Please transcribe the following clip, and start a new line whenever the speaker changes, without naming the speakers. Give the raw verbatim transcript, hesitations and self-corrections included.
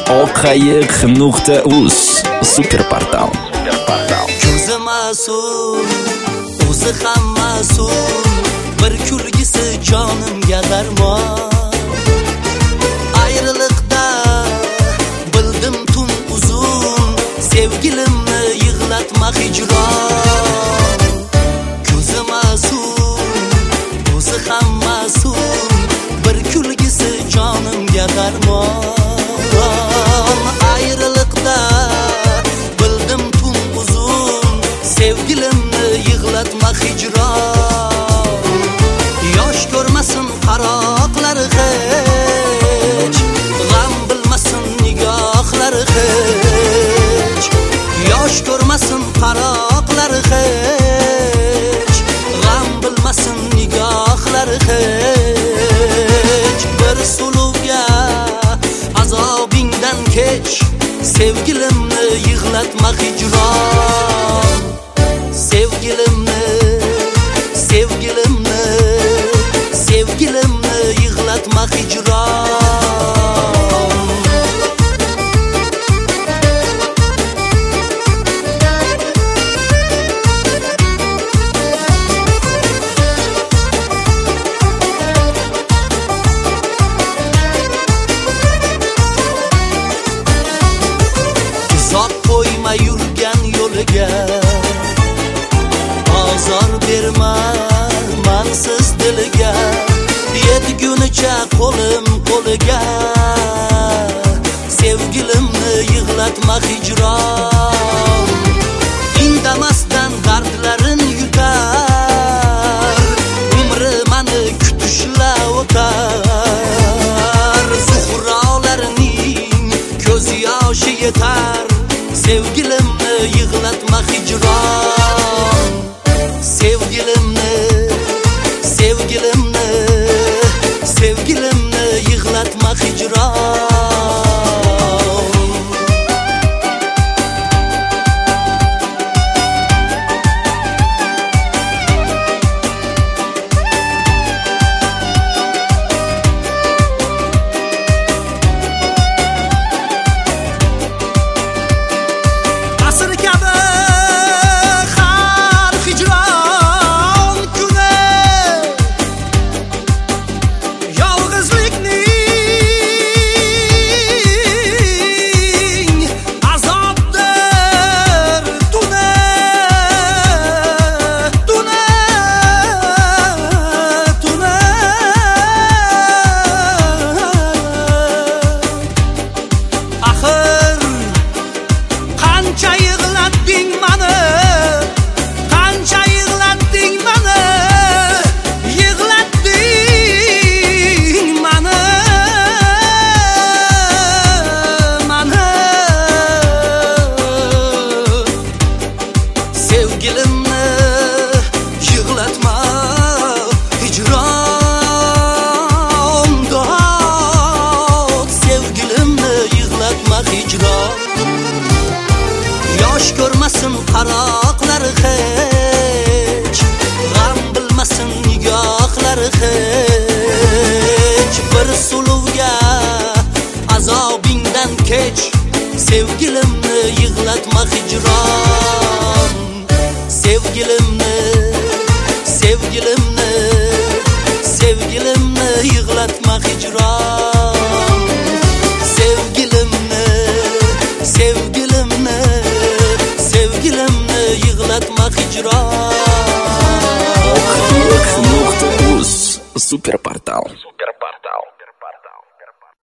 oqayiq nuqta uz Superportal.
Ko'zi mas'ul, o'zi ham mas'ul, bir kulgisi jonimga darmon. Ayriliqda bildim tun uzun, sevgilimni yig'latma hijron. Ko'zi mas'ul, o'zi ham mas'ul, bir kulgisi jonimga darmon. Ayriliqda bildim tun uzun, sevgilimni yig'latma hijron. Yosh ko'rmasin qaroqlari hech, g'am bilmasin nigohlari hech. Yosh ko'rmasin qaroqlari hech, g'am bilmasin nigohlari hech. Bir suluvga azobingdan kech, sevgilimni yig'latma hijron. Sevgilimni, sevgilimni, sevgilimni yig'latma hijron. Uzoq qo'yma yurgan yo'liga, ozor berma mansiz diliga. Yetgunicha qo'lim qo'liga, sevgilimni yig'latma hijron. Indamasdan dardlarin yutar, umri mani kutishla o'tar. Zuhrolarning ko'z yoshi yetar, sevgilimni yig'latma hijron. Sevgilimni, sevgilimni, sevgilimni yig'latma hijron. Asr kabi har hijron kuni, yolg'izlikning azobdir tuni, tuni, tuni. Axir qancha yig'latding mani, qancha yig'latding mani, yig'latding mani, mani. Sevgilimni yig'latma hijron, dod. Sevgilimni yig'latma hijron. Yosh ko'rmasin qaroqlari hech, g'am bilmasin nigohlari hech. Bir suluvga azobingdan kech, sevgilimni yig'latma hijron. Sevgilimni, sevgilimni, sevgilimni yig'latma hijron. Sevgilimni, sevgilimni, sevgilimni yig'latma hijron.
oqayiq nuqta uz Superportal.